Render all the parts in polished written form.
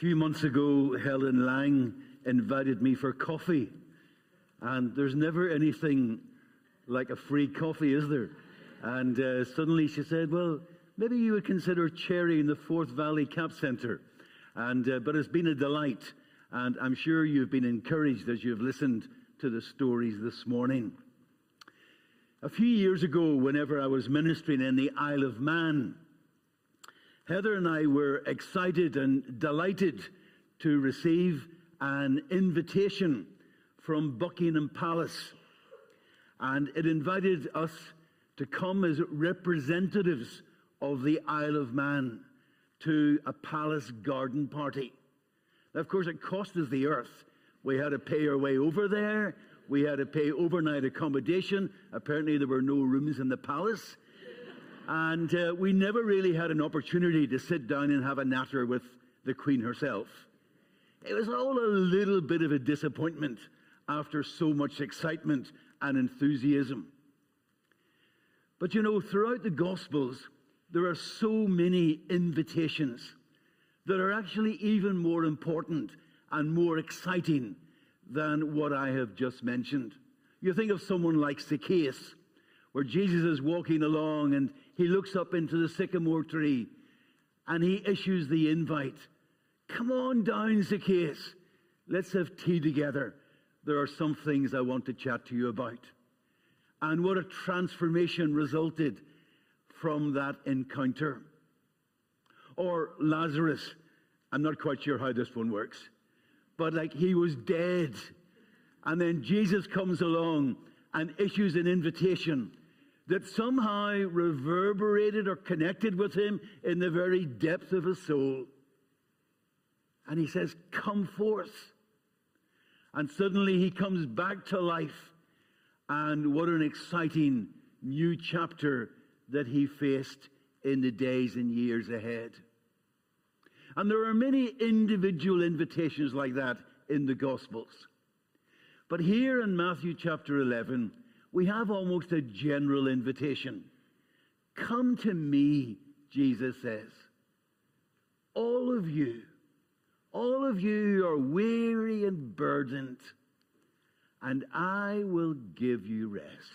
few months ago, Helen Lang invited me for coffee. And there's never anything like a free coffee, is there? And suddenly she said, well, maybe you would consider chairing the Forth Valley Cap Centre. But it's been a delight. And I'm sure you've been encouraged as you've listened to the stories this morning. A few years ago, whenever I was ministering in the Isle of Man, Heather and I were excited and delighted to receive an invitation from Buckingham Palace. And it invited us to come as representatives of the Isle of Man to a palace garden party. Now, of course, it cost us the earth. We had to pay our way over there. We had to pay overnight accommodation. Apparently, there were no rooms in the palace. And we never really had an opportunity to sit down and have a natter with the Queen herself. It was all a little bit of a disappointment after so much excitement and enthusiasm. But you know, throughout the Gospels, there are so many invitations that are actually even more important and more exciting than what I have just mentioned. You think of someone like Zacchaeus, where Jesus is walking along and he looks up into the sycamore tree and he issues the invite. Come on down, Zacchaeus. Let's have tea together. There are some things I want to chat to you about. And what a transformation resulted from that encounter. Or Lazarus. I'm not quite sure how this one works. But like he was dead. And then Jesus comes along and issues an invitation that somehow reverberated or connected with him in the very depth of his soul. And he says, come forth. And suddenly he comes back to life. And what an exciting new chapter that he faced in the days and years ahead. And there are many individual invitations like that in the Gospels. But here in Matthew chapter 11, we have almost a general invitation. Come to me, Jesus says. All of you are weary and burdened, and I will give you rest.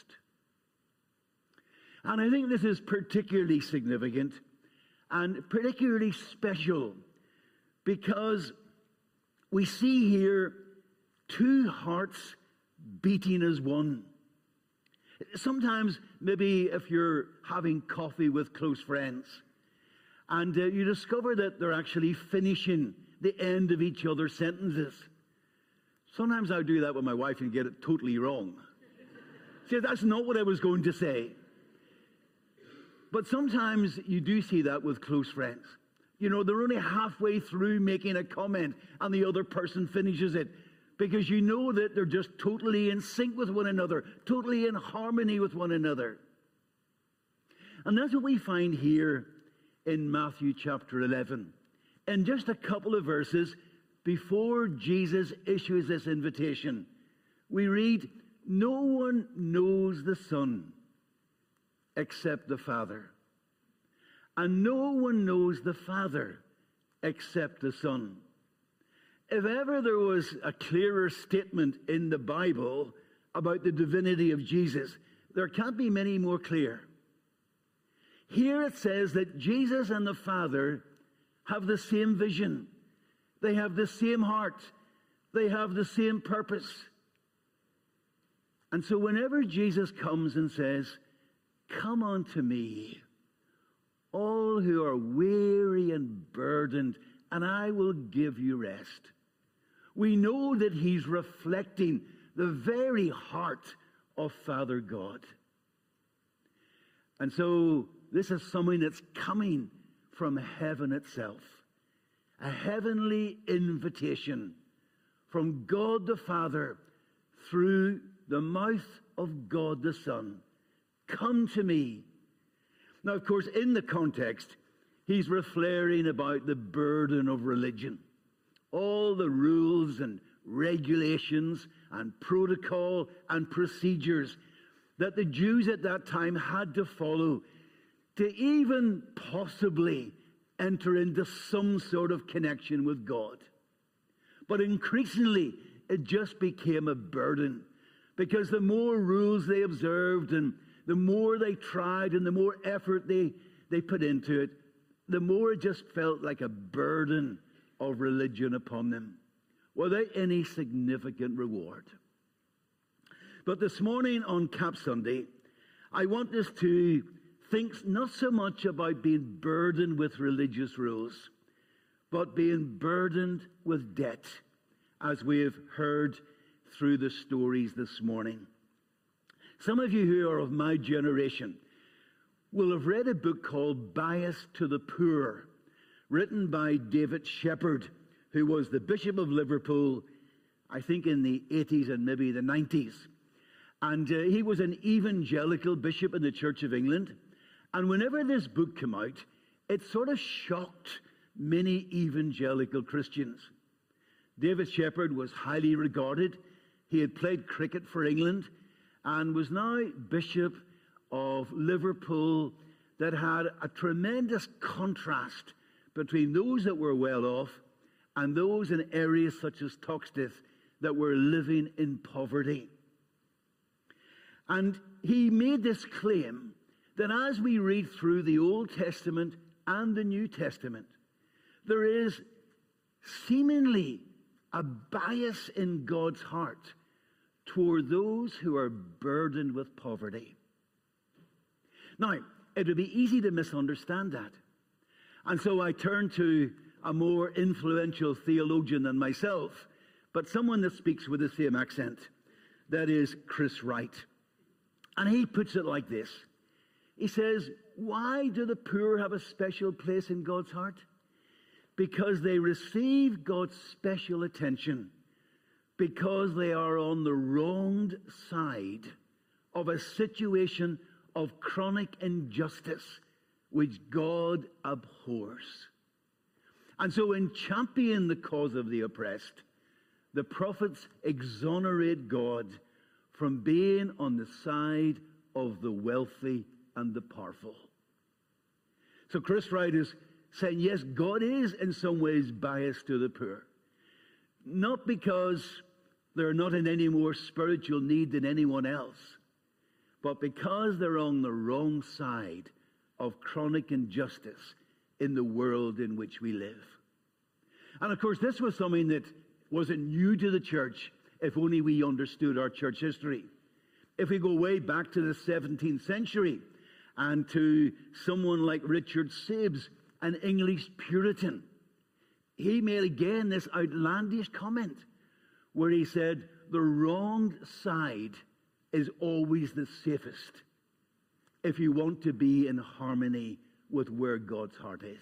And I think this is particularly significant and particularly special because we see here two hearts beating as one. Sometimes, maybe if you're having coffee with close friends and you discover that they're actually finishing the end of each other's sentences. Sometimes I do that with my wife and get it totally wrong. See, that's not what I was going to say. But sometimes you do see that with close friends. You know, they're only halfway through making a comment and the other person finishes it. Because you know that they're just totally in sync with one another, totally in harmony with one another. And that's what we find here in Matthew chapter 11. In just a couple of verses before Jesus issues this invitation, we read, no one knows the Son except the Father. And no one knows the Father except the Son. If ever there was a clearer statement in the Bible about the divinity of Jesus, there can't be many more clear. Here it says that Jesus and the Father have the same vision. They have the same heart. They have the same purpose. And so whenever Jesus comes and says, come unto me, all who are weary and burdened, and I will give you rest. We know that he's reflecting the very heart of Father God. And so this is something that's coming from heaven itself. A heavenly invitation from God the Father through the mouth of God the Son. Come to me. Now, of course, in the context, he's referring about the burden of religion. All the rules and regulations and protocol and procedures that the Jews at that time had to follow to even possibly enter into some sort of connection with God. But increasingly, it just became a burden, because the more rules they observed and the more they tried and the more effort they put into it, the more it just felt like a burden of religion upon them, without any significant reward. But this morning on Cap Sunday, I want us to think not so much about being burdened with religious rules, but being burdened with debt, as we have heard through the stories this morning. Some of you who are of my generation will have read a book called Bias to the Poor, written by David Shepherd, who was the Bishop of Liverpool, I think in the 80s and maybe the 90s. And he was an evangelical bishop in the Church of England. And whenever this book came out, it sort of shocked many evangelical Christians. David Shepherd was highly regarded. He had played cricket for England and was now Bishop of Liverpool, that had a tremendous contrast between those that were well off and those in areas such as Toxteth that were living in poverty. And he made this claim that as we read through the Old Testament and the New Testament, there is seemingly a bias in God's heart toward those who are burdened with poverty. Now, it would be easy to misunderstand that. And so I turned to a more influential theologian than myself, but someone that speaks with the same accent. That is Chris Wright. And he puts it like this. He says, why do the poor have a special place in God's heart? Because they receive God's special attention, because they are on the wronged side of a situation of chronic injustice which God abhors. And so in championing the cause of the oppressed, the prophets exonerate God from being on the side of the wealthy and the powerful. So Chris Wright is saying, yes, God is in some ways biased to the poor. Not because they're not in any more spiritual need than anyone else, but because they're on the wrong side of chronic injustice in the world in which we live. And of course, this was something that wasn't new to the church, if only we understood our church history. If we go way back to the 17th century and to someone like Richard Sabes, an English Puritan, he made again this outlandish comment where he said, the wronged side is always the safest if you want to be in harmony with where God's heart is.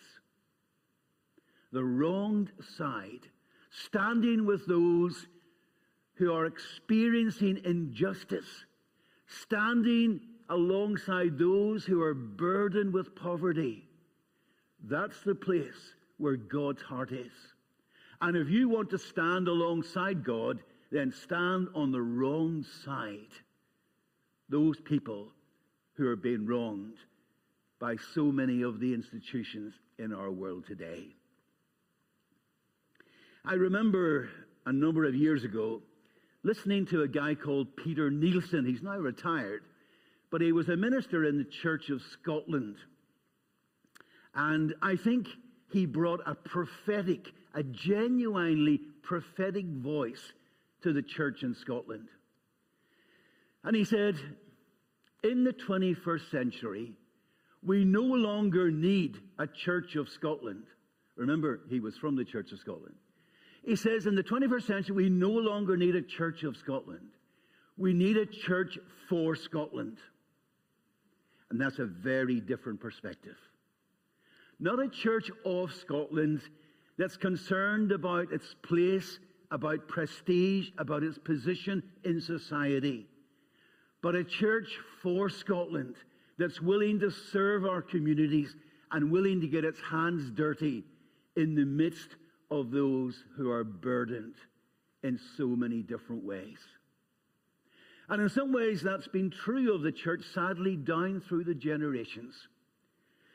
The wronged side, standing with those who are experiencing injustice, standing alongside those who are burdened with poverty. That's the place where God's heart is. And if you want to stand alongside God, then stand on the wrong side. Those people who are being wronged by so many of the institutions in our world today. I remember a number of years ago listening to a guy called Peter Nielsen. He's now retired, but he was a minister in the Church of Scotland. And I think he brought a genuinely prophetic voice to the church in Scotland. And he said, in the 21st century, we no longer need a Church of Scotland. Remember, he was from the Church of Scotland. He says, in the 21st century, we no longer need a Church of Scotland. We need a church for Scotland. And that's a very different perspective. Not a church of Scotland that's concerned about its place, about prestige, about its position in society, but a church for Scotland that's willing to serve our communities and willing to get its hands dirty in the midst of those who are burdened in so many different ways. And in some ways, that's been true of the church, sadly, down through the generations.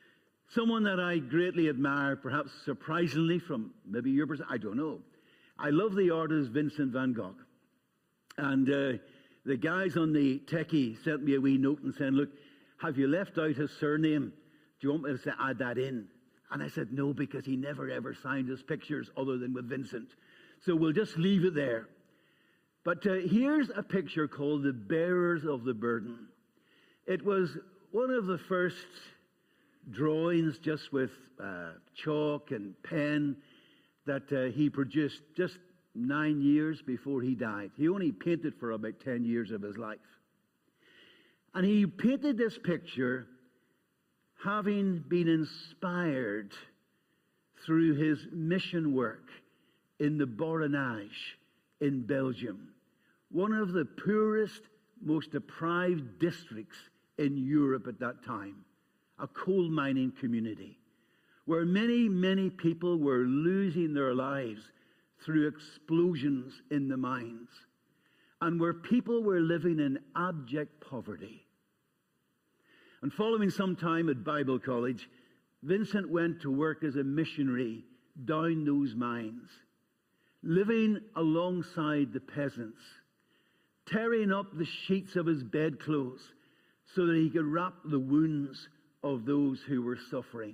Someone that I greatly admire, perhaps surprisingly from maybe your perspective, I don't know. I love the artist Vincent van Gogh. And the guys on the techie sent me a wee note and saying, look, have you left out his surname? Do you want me to add that in? And I said, no, because he never ever signed his pictures other than with Vincent. So we'll just leave it there. But here's a picture called The Bearers of the Burden. It was one of the first drawings just with chalk and pen that he produced just 9 years before he died. He only painted for about 10 years of his life. And he painted this picture having been inspired through his mission work in the Borinage in Belgium, one of the poorest, most deprived districts in Europe at that time, a coal mining community where many, many people were losing their lives through explosions in the mines, and where people were living in abject poverty. And following some time at Bible college, Vincent went to work as a missionary down those mines, living alongside the peasants, tearing up the sheets of his bedclothes so that he could wrap the wounds of those who were suffering.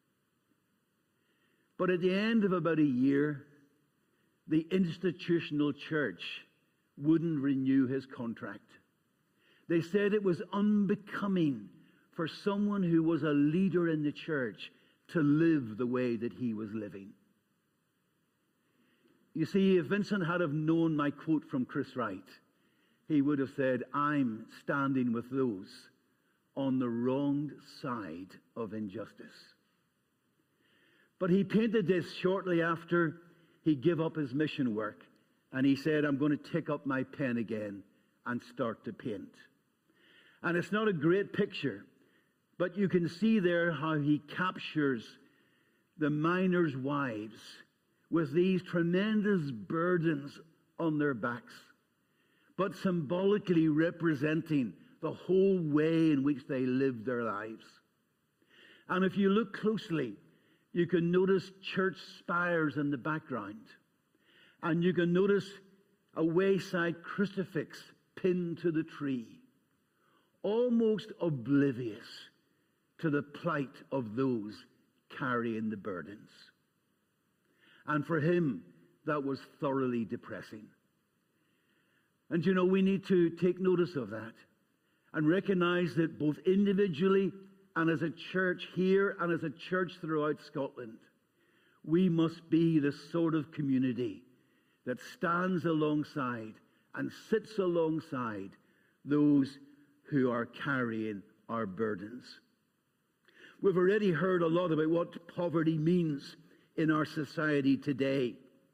But at the end of about a year, the institutional church wouldn't renew his contract. They said it was unbecoming for someone who was a leader in the church to live the way that he was living. You see, if Vincent had have known my quote from Chris Wright, he would have said, I'm standing with those on the wrong side of injustice. But he painted this shortly after he gave up his mission work, and he said, I'm going to take up my pen again and start to paint. And it's not a great picture, but you can see there how he captures the miners' wives with these tremendous burdens on their backs, but symbolically representing the whole way in which they lived their lives. And if you look closely, you can notice church spires in the background. And you can notice a wayside crucifix pinned to the tree, almost oblivious to the plight of those carrying the burdens. And for him, that was thoroughly depressing. And you know, we need to take notice of that and recognize that both individually and as a church here and as a church throughout Scotland, we must be the sort of community that stands alongside and sits alongside those who are carrying our burdens. We've already heard a lot about what poverty means in our society today.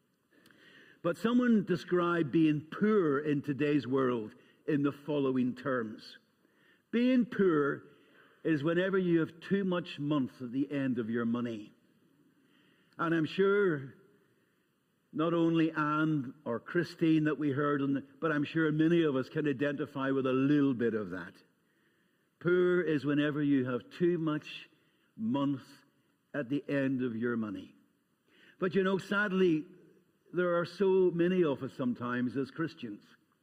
But someone described being poor in today's world in the following terms. Being poor is whenever you have too much month at the end of your money. And I'm sure not only Anne or Christine that we heard, but I'm sure many of us can identify with a little bit of that. Poor is whenever you have too much month at the end of your money. But you know, sadly, there are so many of us sometimes as Christians,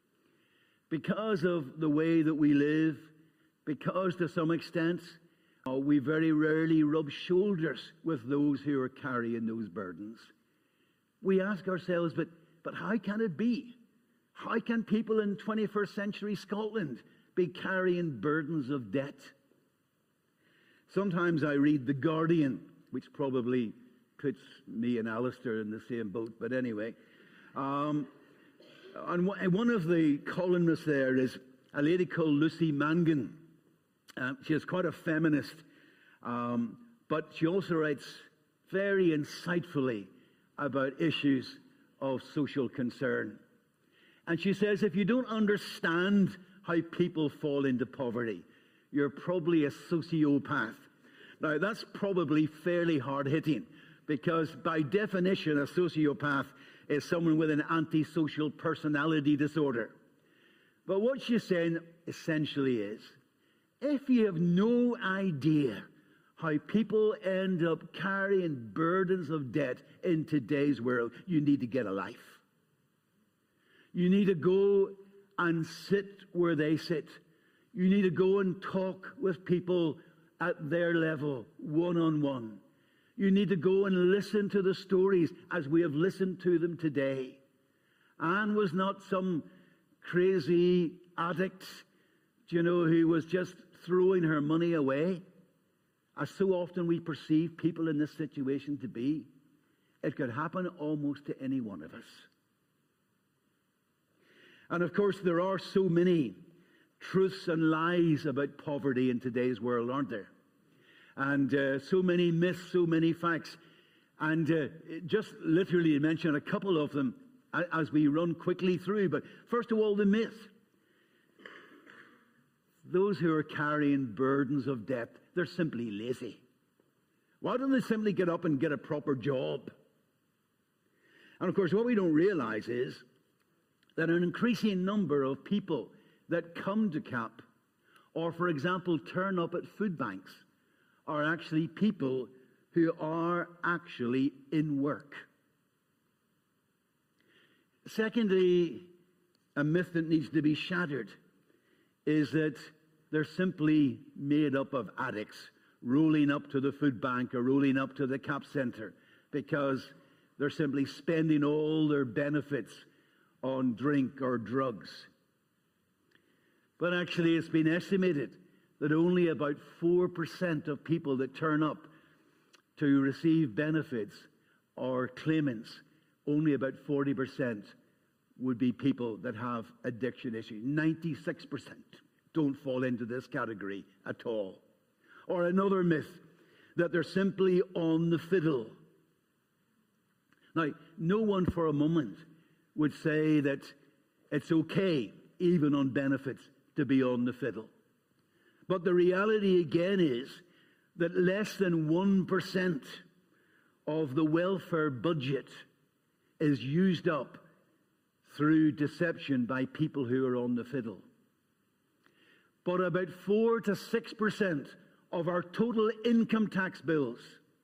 because of the way that we live, because to some extent we very rarely rub shoulders with those who are carrying those burdens. We ask ourselves, but how can it be? How can people in 21st century Scotland be carrying burdens of debt? Sometimes I read The Guardian, which probably puts me and Alistair in the same boat, but anyway. And one of the columnists there is a lady called Lucy Mangan. She is quite a feminist, but she also writes very insightfully about issues of social concern. And she says, if you don't understand how people fall into poverty, you're probably a sociopath. Now, that's probably fairly hard-hitting, because by definition, a sociopath is someone with an antisocial personality disorder. But what she's saying essentially is, if you have no idea how people end up carrying burdens of debt in today's world. You need to get a life. You need to go and sit where they sit. You need to go and talk with people at their level, one-on-one. You need to go and listen to the stories as we have listened to them today. Anne was not some crazy addict, who was just throwing her money away, as so often we perceive people in this situation to be. It could happen almost to any one of us. And of course, there are so many truths and lies about poverty in today's world, aren't there? And so many myths, so many facts. And just literally mention a couple of them as we run quickly through. But first of all, the myth. Those who are carrying burdens of debt, they're simply lazy. Why don't they simply get up and get a proper job? And of course, what we don't realize is that an increasing number of people that come to CAP, or for example, turn up at food banks, are actually people who are actually in work. Secondly, a myth that needs to be shattered is that they're simply made up of addicts rolling up to the food bank or rolling up to the CAP Centre because they're simply spending all their benefits on drink or drugs. But actually, it's been estimated that only about 4% of people that turn up to receive benefits or claimants, only about 40% would be people that have addiction issues. 96% don't fall into this category at all. Or another myth, that they're simply on the fiddle. Now, no one for a moment would say that it's okay, even on benefits, to be on the fiddle. But the reality again is that less than 1% of the welfare budget is used up through deception by people who are on the fiddle. But about 4 to 6% of our total income tax bills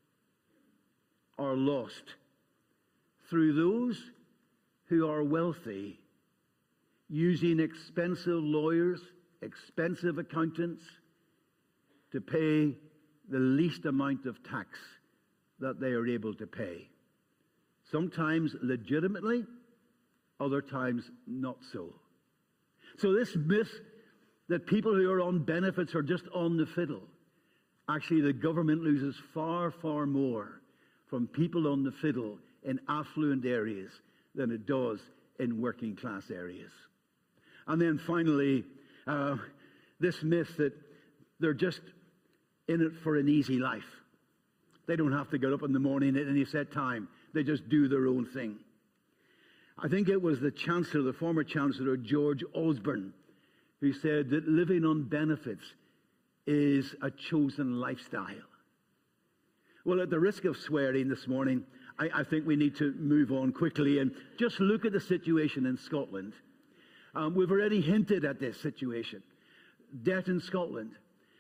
are lost through those who are wealthy, using expensive lawyers, expensive accountants to pay the least amount of tax that they are able to pay. Sometimes legitimately, other times not so. So this myth that people who are on benefits are just on the fiddle, actually the government loses far, far more from people on the fiddle in affluent areas than it does in working class areas. And then finally, this myth that they're just in it for an easy life. They don't have to get up in the morning at any set time. They just do their own thing. I think it was the Chancellor, the former Chancellor, George Osborne, who said that living on benefits is a chosen lifestyle. Well, at the risk of swearing this morning, I think we need to move on quickly and just look at the situation in Scotland. We've already hinted at this situation. Debt in Scotland,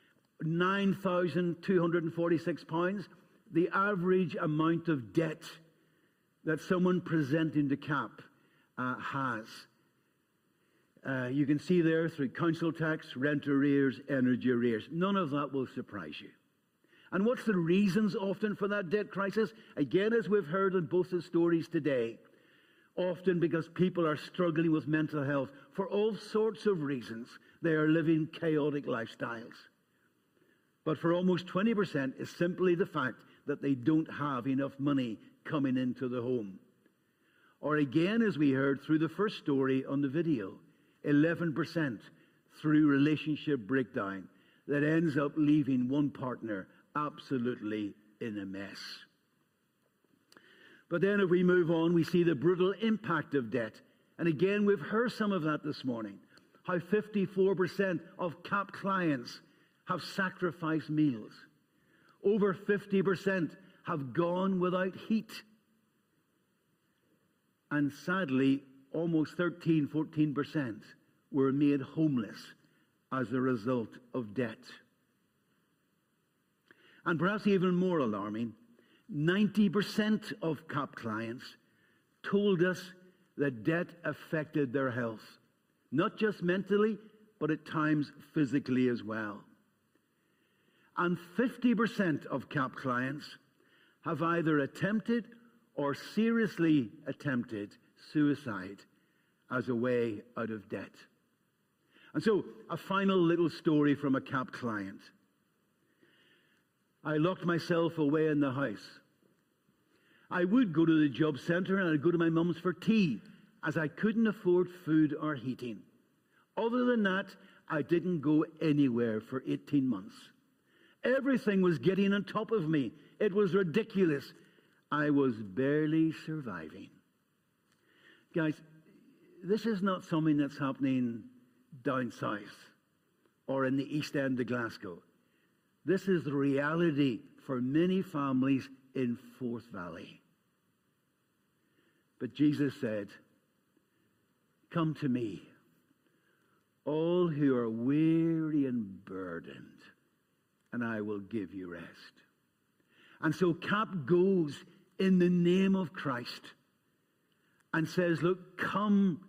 £9,246. The average amount of debt that someone presenting to CAP has. You can see there through council tax, rent arrears, energy arrears. None of that will surprise you. And what's the reasons often for that debt crisis? Again, as we've heard in both the stories today, often because people are struggling with mental health for all sorts of reasons. They are living chaotic lifestyles. But for almost 20%, it's simply the fact that they don't have enough money coming into the home. Or again, as we heard through the first story on the video, 11% through relationship breakdown that ends up leaving one partner absolutely in a mess. But then if we move on, we see the brutal impact of debt. And again, we've heard some of that this morning. How 54% of CAP clients have sacrificed meals. Over 50% have gone without heat. And sadly, almost 14% were made homeless as a result of debt. And perhaps even more alarming, 90% of CAP clients told us that debt affected their health, not just mentally, but at times physically as well. And 50% of CAP clients have either attempted or seriously attempted suicide as a way out of debt. And so, a final little story from a CAP client. I locked myself away in the house. I would go to the job centre and I'd go to my mum's for tea, as I couldn't afford food or heating. Other than that, I didn't go anywhere for 18 months. Everything was getting on top of me. It was ridiculous. I was barely surviving. Guys, this is not something that's happening down south or in the East End of Glasgow. This is the reality for many families in Forth Valley. But Jesus said, "Come to me, all who are weary and burdened, and I will give you rest." And so CAP goes in the name of Christ and says, look, come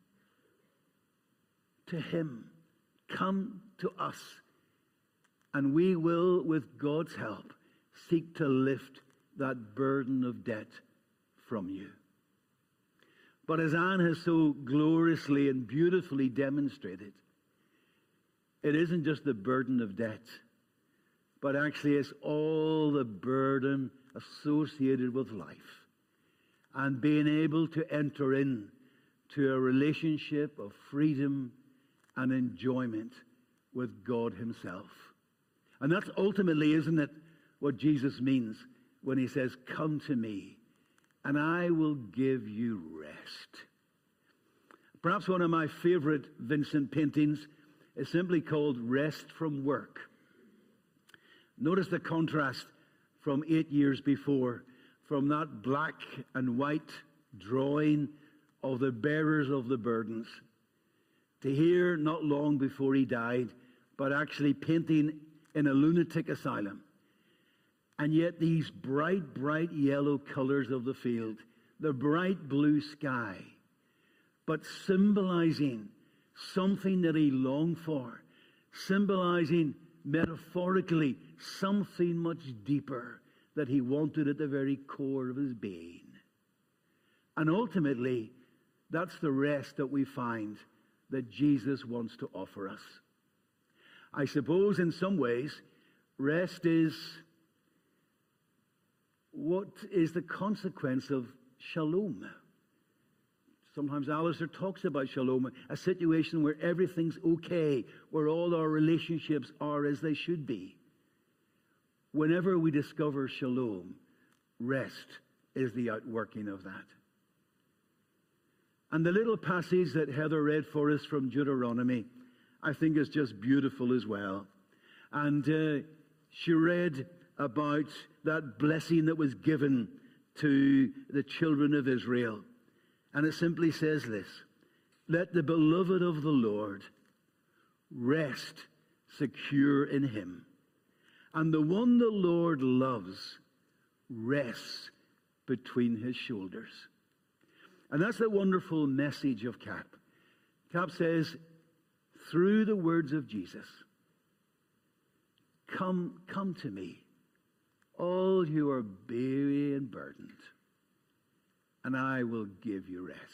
to him, come to us, and we will, with God's help, seek to lift that burden of debt from you. But as Anne has so gloriously and beautifully demonstrated, it isn't just the burden of debt, but actually it's all the burden associated with life and being able to enter into a relationship of freedom and enjoyment with God himself. And that's ultimately, isn't it, what Jesus means when he says, "Come to me, and I will give you rest." Perhaps one of my favorite Vincent paintings is simply called "Rest from Work." Notice the contrast from 8 years before, from that black and white drawing of the bearers of the burdens, to here not long before he died, but actually painting in a lunatic asylum. And yet these bright, bright yellow colors of the field, the bright blue sky, but symbolizing something that he longed for, symbolizing metaphorically something much deeper that he wanted at the very core of his being. And ultimately, that's the rest that we find that Jesus wants to offer us. I suppose in some ways, rest is what is the consequence of shalom. Sometimes Alistair talks about shalom, a situation where everything's okay, where all our relationships are as they should be. Whenever we discover shalom, rest is the outworking of that. And the little passage that Heather read for us from Deuteronomy, I think is just beautiful as well. And she read about that blessing that was given to the children of Israel. And it simply says this: "Let the beloved of the Lord rest secure in him. And the one the Lord loves rests between his shoulders." And that's the wonderful message of CAP. CAP says, through the words of Jesus, come to me, all who are weary and burdened, and I will give you rest.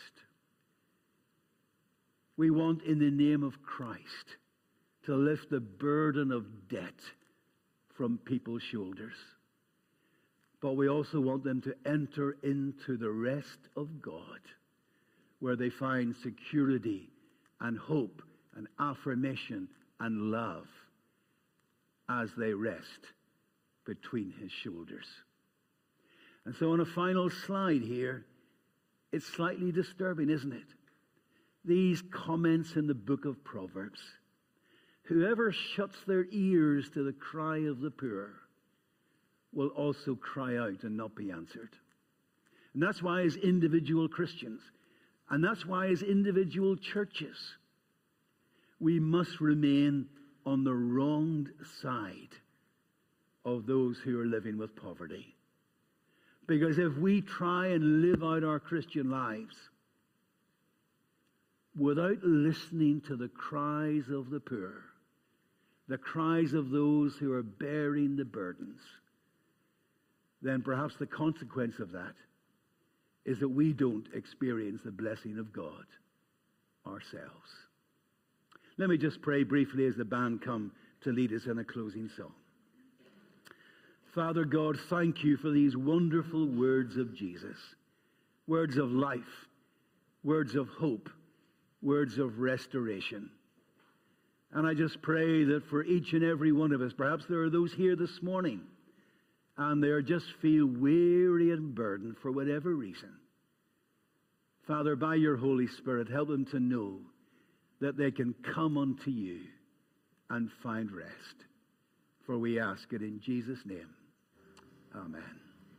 We want, in the name of Christ, to lift the burden of debt from people's shoulders. But we also want them to enter into the rest of God, where they find security and hope and affirmation and love as they rest between his shoulders. And so on a final slide here, it's slightly disturbing, isn't it? These comments in the book of Proverbs. Whoever shuts their ears to the cry of the poor will also cry out and not be answered. And that's why as individual Christians, and that's why as individual churches, we must remain on the wronged side of those who are living with poverty. Because if we try and live out our Christian lives without listening to the cries of the poor, the cries of those who are bearing the burdens, then perhaps the consequence of that is that we don't experience the blessing of God ourselves. Let me just pray briefly as the band come to lead us in a closing song. Father God, thank you for these wonderful words of Jesus. Words of life, words of hope, words of restoration. And I just pray that for each and every one of us, perhaps there are those here this morning, and they just feel weary and burdened for whatever reason. Father, by your Holy Spirit, help them to know that they can come unto you and find rest. For we ask it in Jesus' name. Amen.